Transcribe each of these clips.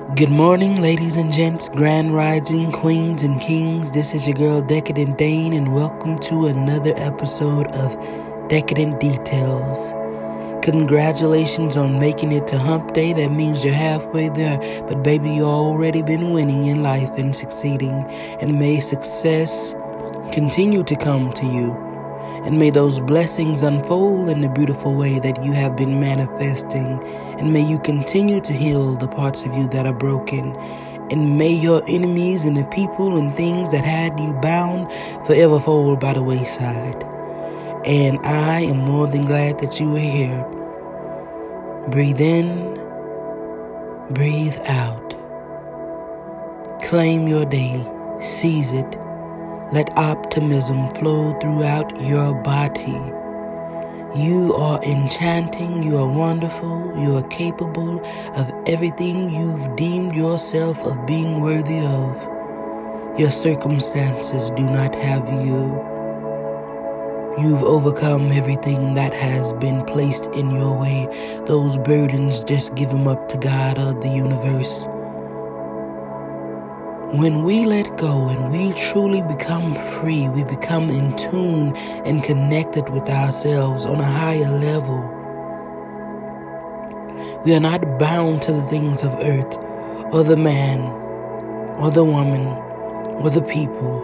Good morning, ladies and gents, grand rising queens and kings. This is your girl, Decadent Dane, and welcome to another episode of Decadent Details. Congratulations on making it to hump day. That means you're halfway there, but baby, you've already been winning in life and succeeding. And may success continue to come to you. And may those blessings unfold in the beautiful way that you have been manifesting. And may you continue to heal the parts of you that are broken. And may your enemies and the people and things that had you bound forever fall by the wayside. And I am more than glad that you are here. Breathe in, breathe out. Claim your day, seize it. Let optimism flow throughout your body. You are enchanting, you are wonderful, you are capable of everything you've deemed yourself of being worthy of. Your circumstances do not have you. You've overcome everything that has been placed in your way. Those burdens, just give them up to God or the universe. When we let go and we truly become free, we become in tune and connected with ourselves on a higher level. We are not bound to the things of earth or the man or the woman or the people.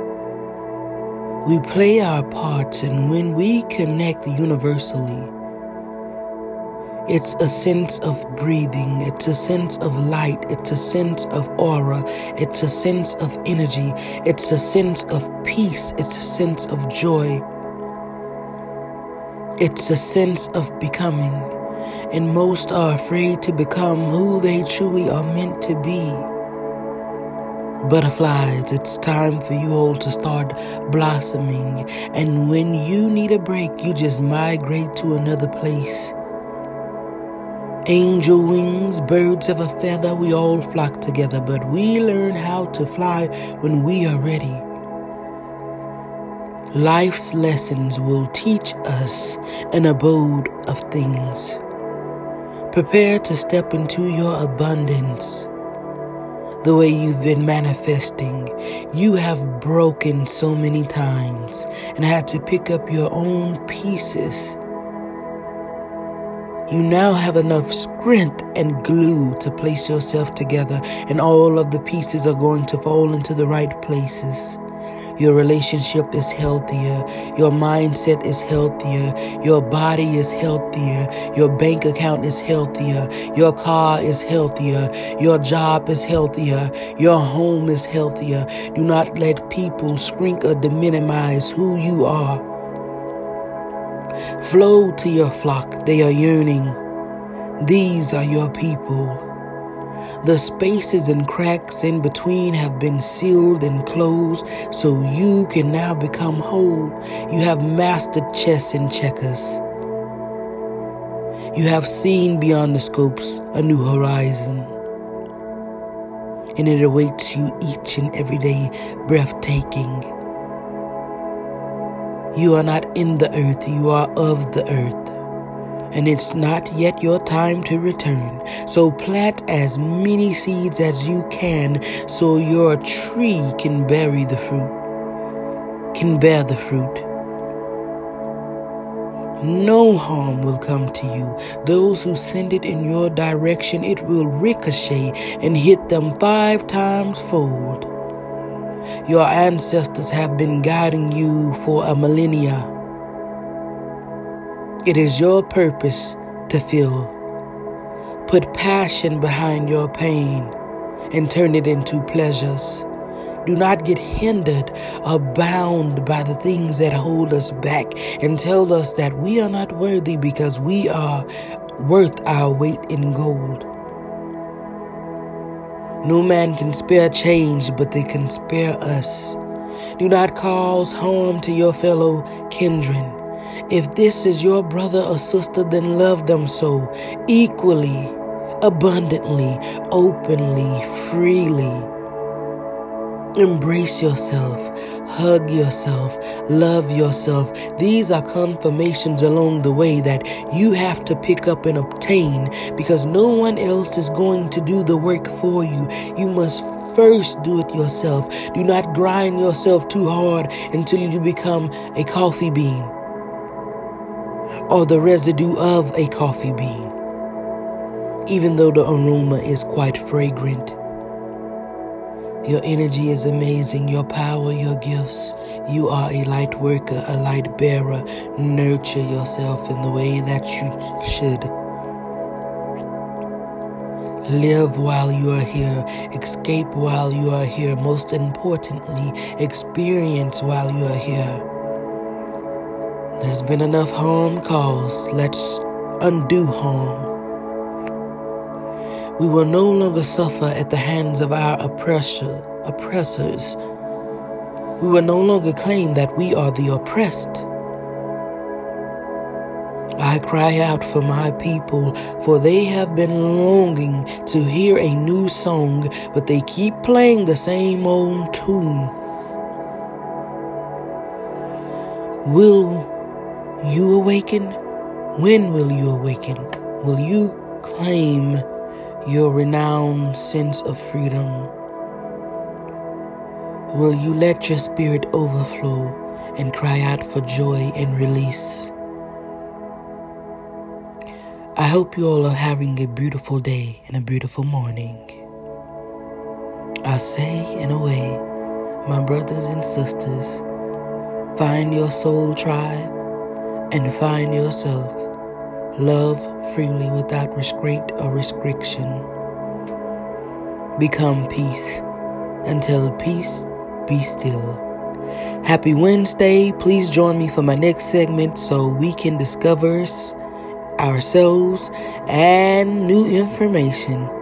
We play our parts, and when we connect universally, it's a sense of breathing, it's a sense of light, it's a sense of aura, it's a sense of energy, it's a sense of peace, it's a sense of joy. It's a sense of becoming, and most are afraid to become who they truly are meant to be. Butterflies, it's time for you all to start blossoming, and when you need a break, you just migrate to another place. Angel wings, birds of a feather, we all flock together, but we learn how to fly when we are ready. Life's lessons will teach us an abode of things. Prepare to step into your abundance. The way you've been manifesting, you have broken so many times and had to pick up your own pieces. You now have enough strength and glue to place yourself together, and all of the pieces are going to fall into the right places. Your relationship is healthier, your mindset is healthier, your body is healthier, your bank account is healthier, your car is healthier, your job is healthier, your home is healthier. Do not let people shrink or minimize who you are. Flow to your flock, they are yearning. These are your people. The spaces and cracks in between have been sealed and closed, so you can now become whole. You have mastered chess and checkers. You have seen beyond the scopes a new horizon, and it awaits you each and every day, breathtaking. You are not in the earth, you are of the earth. And it's not yet your time to return. So plant as many seeds as you can so your tree can bear the fruit. No harm will come to you. Those who send it in your direction, it will ricochet and hit them 5 times fold. Your ancestors have been guiding you for a millennia. It is your purpose to feel. Put passion behind your pain and turn it into pleasures. Do not get hindered or bound by the things that hold us back and tell us that we are not worthy because we are worth our weight in gold. No man can spare change, but they can spare us. Do not cause harm to your fellow kindred. If this is your brother or sister, then love them so, equally, abundantly, openly, freely. Embrace yourself, hug yourself, love yourself. These are confirmations along the way that you have to pick up and obtain, because no one else is going to do the work for you. You must first do it yourself. Do not grind yourself too hard until you become a coffee bean or the residue of a coffee bean, even though the aroma is quite fragrant. Your energy is amazing, your power, your gifts. You are a light worker, a light bearer. Nurture yourself in the way that you should. Live while you are here. Escape while you are here. Most importantly, experience while you are here. There's been enough harm caused. Let's undo harm. We will no longer suffer at the hands of our oppressors. We will no longer claim that we are the oppressed. I cry out for my people, for they have been longing to hear a new song, but they keep playing the same old tune. Will you awaken? When will you awaken? Will you claim your renowned sense of freedom? Will you let your spirit overflow and cry out for joy and release? I hope you all are having a beautiful day and a beautiful morning. I say in a way, my brothers and sisters, find your soul tribe and find yourself. Love freely without restraint or restriction. Become peace. Until peace, be still. Happy Wednesday. Please join me for my next segment so we can discover ourselves and new information.